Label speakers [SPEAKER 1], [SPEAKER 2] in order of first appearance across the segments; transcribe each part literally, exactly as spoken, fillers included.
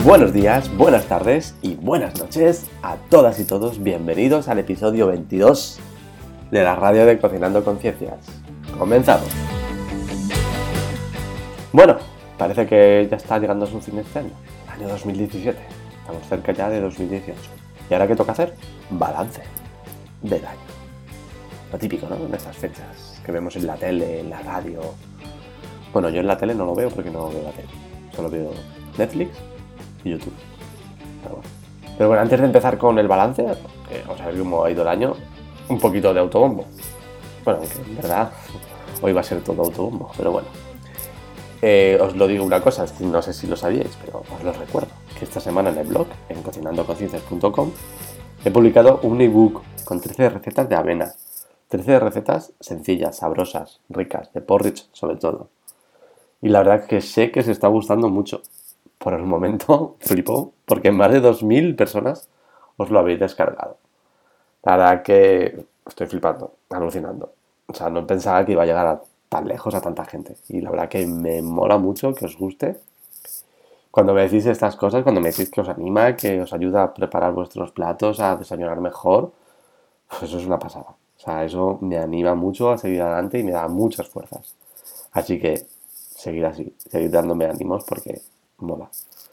[SPEAKER 1] Buenos días, buenas tardes y buenas noches a todas y todos. Bienvenidos al episodio veintidós de la radio de Cocinando Conciencias. Comenzamos. Bueno, parece que ya está llegando a su fin este año, año dos mil diecisiete. Estamos cerca ya de dos mil dieciocho. ¿Y ahora qué toca hacer? Balance del año. Lo típico, ¿no? En estas fechas que vemos en la tele, en la radio. Bueno, yo en la tele no lo veo porque no veo la tele. Solo veo Netflix y YouTube. Pero bueno. Pero bueno, antes de empezar con el balance, que vamos a ver cómo ha ido el año, un poquito de autobombo. Bueno, aunque en verdad hoy va a ser todo autobombo, pero bueno. Eh, os lo digo una cosa, no sé si lo sabíais, pero os lo recuerdo, que esta semana en el blog, en cocinando conciencias punto com, he publicado un ebook con trece recetas de avena. trece recetas sencillas, sabrosas, ricas, de porridge sobre todo. Y la verdad es que sé que se está gustando mucho. Por el momento flipo, porque más de dos mil personas os lo habéis descargado. La verdad que estoy flipando, alucinando. O sea, no pensaba que iba a llegar a tan lejos a tanta gente. Y la verdad que me mola mucho que os guste. Cuando me decís estas cosas, cuando me decís que os anima, que os ayuda a preparar vuestros platos, a desayunar mejor, pues eso es una pasada. O sea, eso me anima mucho a seguir adelante y me da muchas fuerzas. Así que seguir así, seguir dándome ánimos porque mola.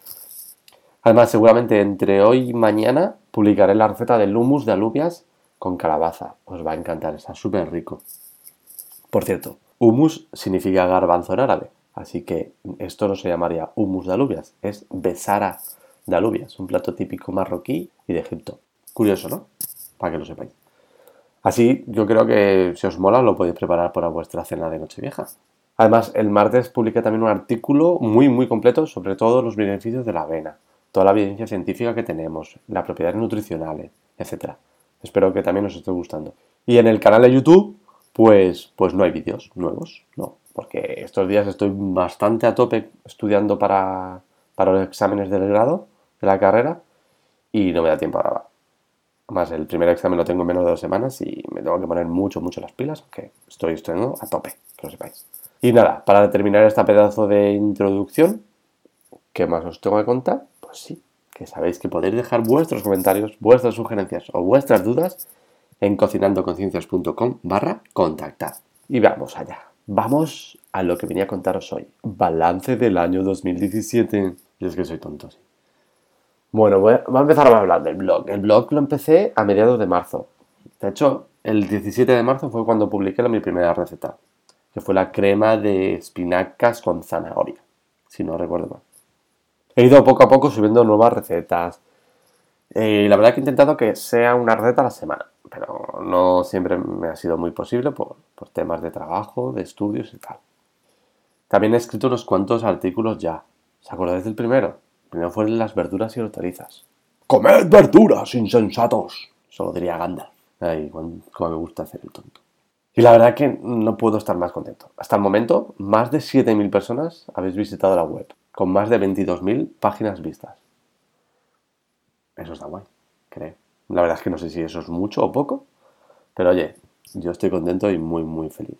[SPEAKER 1] Además, seguramente entre hoy y mañana publicaré la receta del hummus de alubias con calabaza. Os va a encantar, está súper rico. Por cierto, hummus significa garbanzo en árabe, así que esto no se llamaría hummus de alubias, es besara de alubias, un plato típico marroquí y de Egipto. Curioso, ¿no? Para que lo sepáis. Así, yo creo que si os mola lo podéis preparar para vuestra cena de Nochevieja. Además, el martes publiqué también un artículo muy muy completo sobre todos los beneficios de la avena, toda la evidencia científica que tenemos, las propiedades nutricionales, etcétera. Espero que también os esté gustando. Y en el canal de YouTube, pues, pues no hay vídeos nuevos, no, porque estos días estoy bastante a tope estudiando para, para los exámenes del grado de la carrera y no me da tiempo a grabar. Además, el primer examen lo tengo en menos de dos semanas y me tengo que poner mucho, mucho las pilas, aunque estoy estudiando a tope, que lo sepáis. Y nada, para terminar este pedazo de introducción, ¿qué más os tengo que contar? Pues sí, que sabéis que podéis dejar vuestros comentarios, vuestras sugerencias o vuestras dudas en cocinandoconciencias punto com barra contactar. Y vamos allá. Vamos a lo que venía a contaros hoy. Balance del año dos mil diecisiete. Y es que soy tonto, sí. Bueno, voy a, voy a empezar a hablar del blog. El blog lo empecé a mediados de marzo. De hecho, el diecisiete de marzo fue cuando publiqué mi primera receta, que fue la crema de espinacas con zanahoria, si no recuerdo mal. He ido poco a poco subiendo nuevas recetas. Y la verdad que he intentado que sea una receta a la semana, pero no siempre me ha sido muy posible por, por temas de trabajo, de estudios y tal. También he escrito unos cuantos artículos ya. ¿Os acordáis del primero? El primero fue las verduras y hortalizas. ¡Comed verduras, insensatos! Solo diría Gandalf. Ay, cómo me gusta hacer el tonto. Y la verdad que no puedo estar más contento. Hasta el momento, más de siete mil personas habéis visitado la web, con más de veintidós mil páginas vistas. Eso está guay, creo. La verdad es que no sé si eso es mucho o poco, pero oye, yo estoy contento y muy, muy feliz.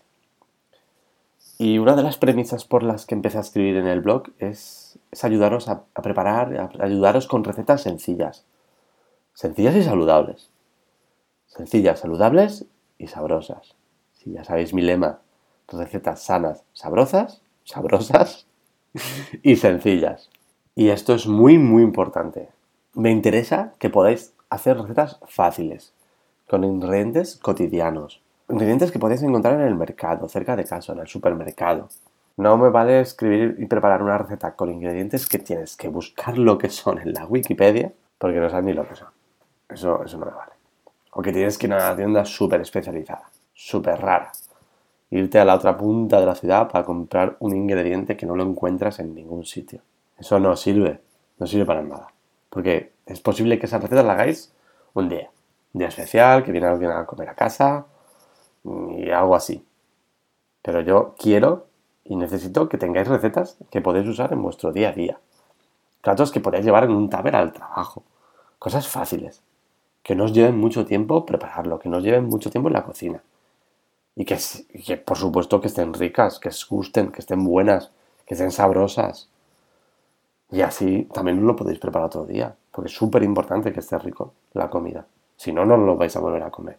[SPEAKER 1] Y una de las premisas por las que empecé a escribir en el blog es, es ayudaros a, a preparar, a ayudaros con recetas sencillas. Sencillas y saludables. Sencillas, saludables y sabrosas. Si ya sabéis mi lema, recetas sanas, sabrosas, sabrosas y sencillas. Y esto es muy, muy importante. Me interesa que podáis hacer recetas fáciles, con ingredientes cotidianos. Ingredientes que podéis encontrar en el mercado, cerca de casa, en el supermercado. No me vale escribir y preparar una receta con ingredientes que tienes que buscar lo que son en la Wikipedia, porque no sabes ni lo que son. Eso, eso no me vale. O que tienes que ir a una tienda súper especializada, súper rara. Irte a la otra punta de la ciudad para comprar un ingrediente que no lo encuentras en ningún sitio. Eso no sirve, no sirve para nada. Porque es posible que esa receta la hagáis un día. Un día especial, que viene alguien a comer a casa y algo así. Pero yo quiero y necesito que tengáis recetas que podéis usar en vuestro día a día. Platos que podéis llevar en un tupper al trabajo. Cosas fáciles. Que no os lleven mucho tiempo prepararlo, que no os lleven mucho tiempo en la cocina. Y que, y que por supuesto que estén ricas, que os gusten, que estén buenas, que estén sabrosas. Y así también lo podéis preparar otro día, porque es súper importante que esté rico la comida. Si no, no lo vais a volver a comer.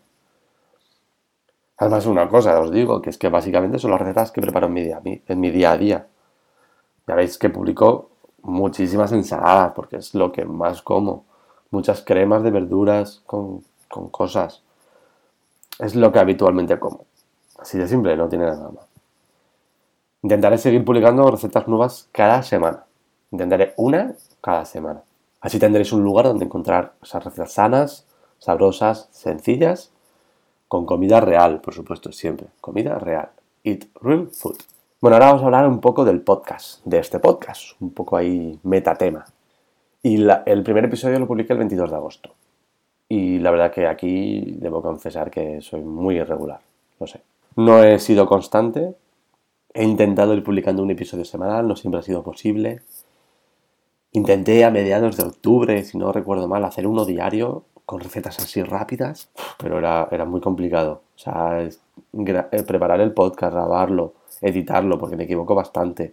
[SPEAKER 1] Además, una cosa, os digo, que es que básicamente son las recetas que preparo en mi día, en mi día a día. Ya veis que publico muchísimas ensaladas, porque es lo que más como. Muchas cremas de verduras con, con cosas. Es lo que habitualmente como. Así de simple, no tiene nada más. Intentaré seguir publicando recetas nuevas cada semana. Intentaré una cada semana. Así tendréis un lugar donde encontrar esas recetas sanas, sabrosas, sencillas, con comida real, por supuesto, siempre. Comida real. Eat real food. Bueno, ahora vamos a hablar un poco del podcast, de este podcast, un poco ahí metatema. Y la, el primer episodio lo publiqué el veintidós de agosto. Y la verdad que aquí debo confesar que soy muy irregular, lo sé. No he sido constante, he intentado ir publicando un episodio semanal, no siempre ha sido posible. Intenté a mediados de octubre, si no recuerdo mal, hacer uno diario con recetas así rápidas, pero era, era muy complicado. O sea, es, gra- eh, preparar el podcast, grabarlo, editarlo, porque me equivoco bastante.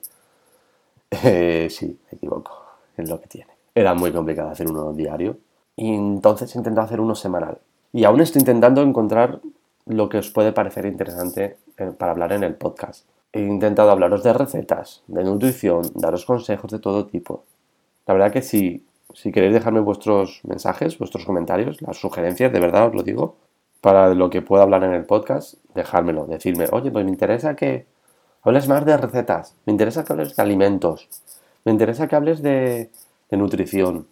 [SPEAKER 1] Eh, sí, me equivoco, es lo que tiene. Era muy complicado hacer uno diario. Y entonces he intentado hacer uno semanal. Y aún estoy intentando encontrar lo que os puede parecer interesante eh, para hablar en el podcast. He intentado hablaros de recetas, de nutrición, daros consejos de todo tipo. La verdad que si, si queréis dejarme vuestros mensajes, vuestros comentarios, las sugerencias, de verdad os lo digo, para lo que pueda hablar en el podcast, dejármelo, decirme, oye, pues me interesa que hables más de recetas, me interesa que hables de alimentos, me interesa que hables de, de nutrición,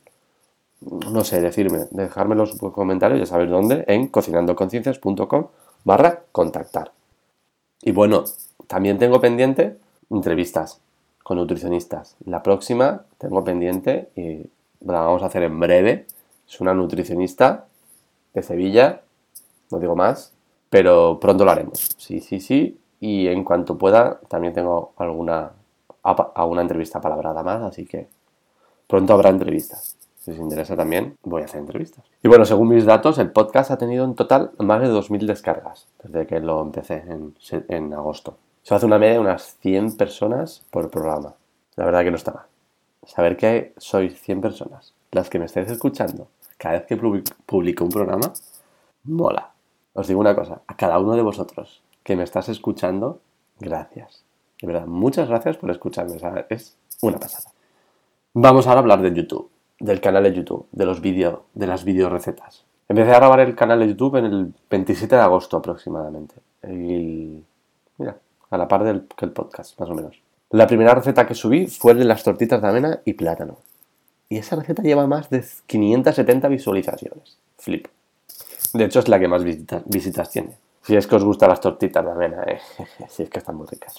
[SPEAKER 1] no sé, decirme, dejármelo en los comentarios, ya sabéis dónde, en cocinandoconciencias.com barra contactar. Y bueno, también tengo pendiente entrevistas con nutricionistas. La próxima tengo pendiente y la vamos a hacer en breve. Es una nutricionista de Sevilla, no digo más, pero pronto lo haremos. Sí, sí, sí. Y en cuanto pueda, también tengo alguna, alguna entrevista palabrada más, así que pronto habrá entrevistas. Si os interesa también, voy a hacer entrevistas. Y bueno, según mis datos, el podcast ha tenido en total más de dos mil descargas desde que lo empecé en, en agosto. Se hace una media de unas cien personas por programa. La verdad que no está mal. Saber que sois cien personas, las que me estáis escuchando, cada vez que publico un programa, mola. Os digo una cosa, a cada uno de vosotros que me estás escuchando, gracias. De verdad, muchas gracias por escucharme. O sea, es una pasada. Vamos ahora a hablar de YouTube, del canal de YouTube, de los vídeos, de las videorecetas. Empecé a grabar el canal de YouTube en el veintisiete de agosto aproximadamente. Y mira, a la par del que el podcast, más o menos. La primera receta que subí fue de las tortitas de avena y plátano. Y esa receta lleva más de quinientas setenta visualizaciones. Flip. De hecho, es la que más visitas, visitas tiene. Si es que os gustan las tortitas de avena, eh. Si es que están muy ricas.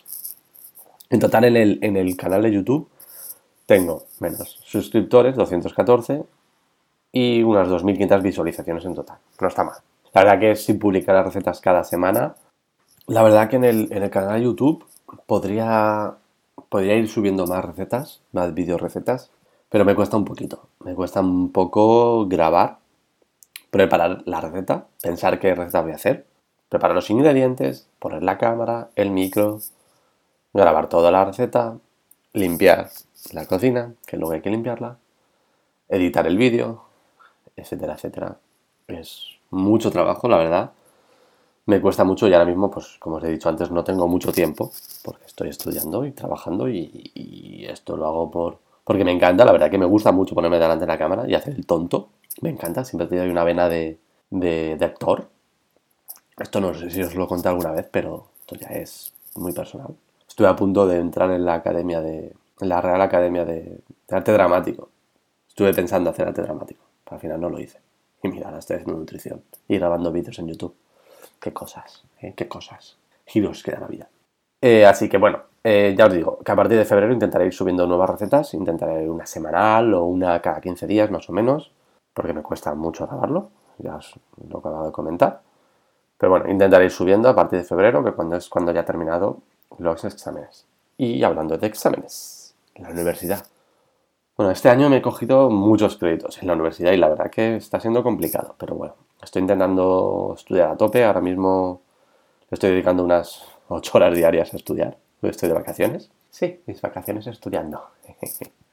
[SPEAKER 1] En total, en el, en el canal de YouTube tengo menos suscriptores, doscientos catorce, y unas dos mil quinientas visualizaciones en total. No está mal. La verdad que si publicara recetas cada semana, la verdad que en el, en el canal de YouTube podría, podría ir subiendo más recetas, más videorecetas, pero me cuesta un poquito. Me cuesta un poco grabar, preparar la receta, pensar qué receta voy a hacer, preparar los ingredientes, poner la cámara, el micro, grabar toda la receta, limpiar la cocina, que luego hay que limpiarla, editar el vídeo, etcétera, etcétera. Es mucho trabajo, la verdad. Me cuesta mucho y ahora mismo, pues como os he dicho antes, no tengo mucho tiempo porque estoy estudiando y trabajando y, y esto lo hago por porque me encanta. La verdad que me gusta mucho ponerme delante de la cámara y hacer el tonto. Me encanta, siempre he tenido una vena de, de, de actor. Esto no sé si os lo he contado alguna vez, pero esto ya es muy personal. Estuve a punto de entrar en la academia de en la Real Academia de, de Arte Dramático. Estuve pensando hacer arte dramático, pero al final no lo hice. Y mira, ahora estoy haciendo nutrición y grabando vídeos en YouTube. Qué cosas, ¿eh? Qué cosas. Giros que da la vida. Eh, así que bueno, eh, ya os digo que a partir de febrero intentaré ir subiendo nuevas recetas. Intentaré una semanal o una cada quince días más o menos, porque me cuesta mucho grabarlo. Ya os lo acabo de comentar. Pero bueno, intentaré ir subiendo a partir de febrero, que cuando es cuando ya he terminado los exámenes. Y hablando de exámenes, en la universidad. Bueno, este año me he cogido muchos créditos en la universidad y la verdad que está siendo complicado, pero bueno, estoy intentando estudiar a tope. Ahora mismo le estoy dedicando unas ocho horas diarias a estudiar. Estoy de vacaciones. Sí, mis vacaciones estudiando.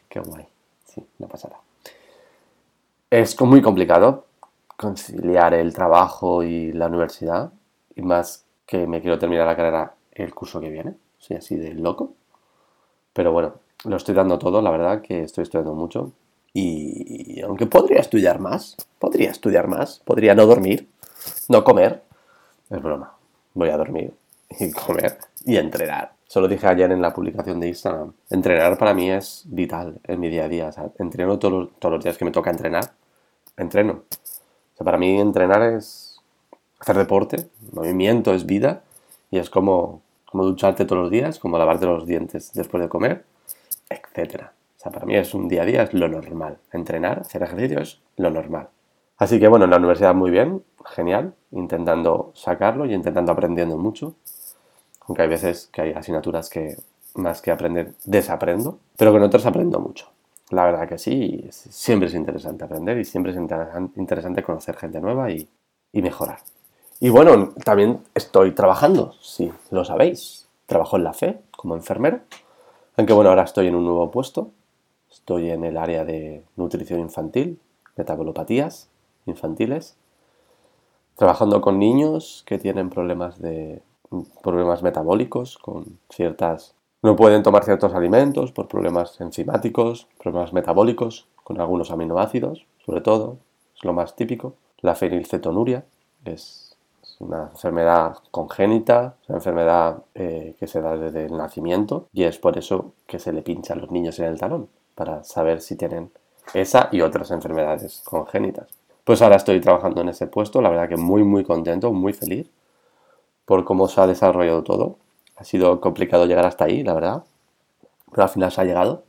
[SPEAKER 1] qué guay. Sí, no pasará. Es muy complicado conciliar el trabajo y la universidad, y más que me quiero terminar la carrera el curso que viene. Soy así de loco. Pero bueno, lo estoy dando todo, la verdad que estoy estudiando mucho. Y aunque podría estudiar más, podría estudiar más, podría no dormir, no comer. Es broma, voy a dormir y comer y entrenar. Solo dije ayer en la publicación de Instagram, entrenar para mí es vital en mi día a día. O sea, entreno todos los, todos los días que me toca entrenar, entreno. O sea, para mí entrenar es hacer deporte, movimiento es vida y es como, como ducharte todos los días, como lavarte los dientes después de comer, etcétera. O sea, para mí es un día a día, es lo normal. Entrenar, hacer ejercicio es lo normal. Así que bueno, en la universidad muy bien, genial, intentando sacarlo y intentando aprendiendo mucho. Aunque hay veces que hay asignaturas que más que aprender desaprendo, pero con otras aprendo mucho. La verdad que sí, siempre es interesante aprender y siempre es interesante conocer gente nueva y, y mejorar. Y bueno, también estoy trabajando, si lo sabéis. Trabajo en la F E como enfermero, aunque bueno, ahora estoy en un nuevo puesto. Estoy en el área de nutrición infantil, metabolopatías infantiles, trabajando con niños que tienen problemas de problemas metabólicos, con ciertas no pueden tomar ciertos alimentos por problemas enzimáticos, problemas metabólicos, con algunos aminoácidos, sobre todo, es lo más típico. La fenilcetonuria es, es una enfermedad congénita, es una enfermedad eh, que se da desde el nacimiento y es por eso que se le pincha a los niños en el talón, para saber si tienen esa y otras enfermedades congénitas. Pues ahora estoy trabajando en ese puesto, la verdad que muy muy contento, muy feliz por cómo se ha desarrollado todo. Ha sido complicado llegar hasta ahí, la verdad, pero al final se ha llegado.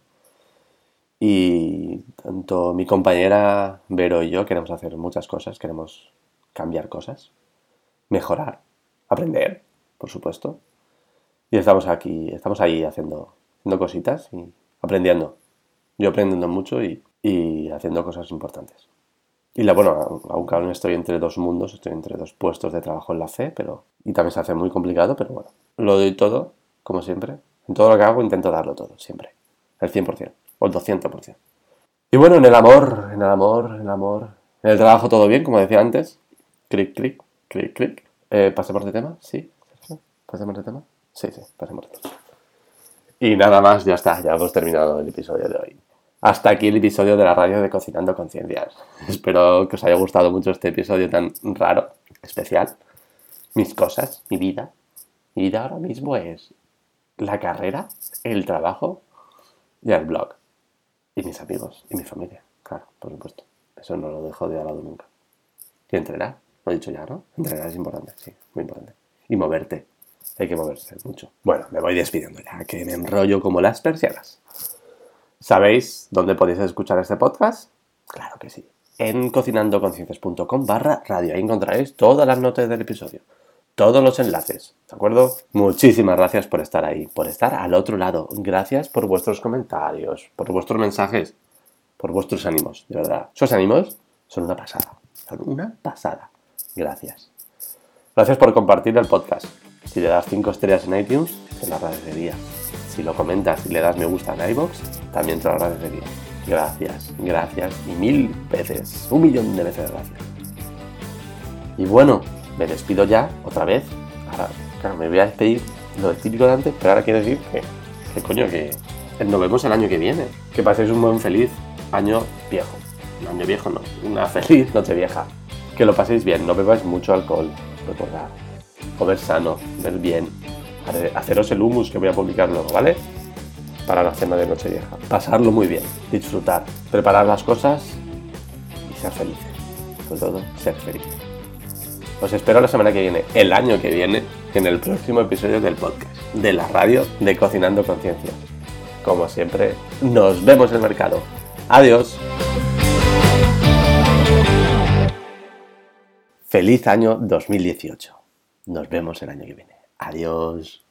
[SPEAKER 1] Y tanto mi compañera Vero y yo queremos hacer muchas cosas, queremos cambiar cosas, mejorar, aprender, por supuesto. Y estamos aquí, estamos ahí haciendo, haciendo cositas y aprendiendo. Yo aprendiendo mucho y, y haciendo cosas importantes. Y la, bueno, aunque aún estoy entre dos mundos, estoy entre dos puestos de trabajo en la F E, pero y también se hace muy complicado, pero bueno, lo doy todo, como siempre. En todo lo que hago intento darlo todo, siempre. El cien por ciento o el doscientos por ciento. Y bueno, en el amor, en el amor, en el amor. En el trabajo todo bien, como decía antes. Clic, clic, clic, clic. Eh, ¿Pasemos de tema? Sí. ¿Pasemos de tema? Sí, sí, pasemos de tema. Y nada más, ya está, ya hemos terminado el episodio de hoy. Hasta aquí el episodio de la radio de Cocinando Conciencias. Espero que os haya gustado mucho este episodio tan raro, especial. Mis cosas, mi vida. Mi vida ahora mismo es la carrera, el trabajo y el blog. Y mis amigos y mi familia, claro, por supuesto. Eso no lo dejo de lado nunca. Y entrenar, lo he dicho ya, ¿no? Entrenar es importante, sí, muy importante. Y moverte, hay que moverse mucho. Bueno, me voy despidiendo ya, que me enrollo como las persianas. ¿Sabéis dónde podéis escuchar este podcast? Claro que sí. En cocinandoconciencias.com barra radio. Ahí encontraréis todas las notas del episodio. Todos los enlaces. ¿De acuerdo? Muchísimas gracias por estar ahí. Por estar al otro lado. Gracias por vuestros comentarios. Por vuestros mensajes. Por vuestros ánimos. De verdad. Esos ánimos son una pasada. Son una pasada. Gracias. Gracias por compartir el podcast. Si le das cinco estrellas en iTunes, te lo agradecería. Si lo comentas y le das me gusta en iVoox, también te lo agradecería. Gracias, gracias y mil veces, un millón de veces gracias. Y bueno, me despido ya, otra vez. Ahora, claro, me voy a despedir lo típico de antes, pero ahora quiero decir que, que coño, que nos vemos el año que viene. Que paséis un buen feliz año viejo. Un año viejo no, una feliz noche vieja. Que lo paséis bien, no bebáis mucho alcohol, recordad. Comer sano, ver bien. Haceros el hummus que voy a publicar luego, ¿vale? Para la cena de Nochevieja. Pasarlo muy bien, disfrutar, preparar las cosas y ser felices. Sobre todo, ser felices. Os espero la semana que viene, el año que viene, en el próximo episodio del podcast, de la radio de Cocinando Conciencia. Como siempre, nos vemos en el mercado. Adiós. Feliz año dos mil dieciocho. Nos vemos el año que viene. Adiós.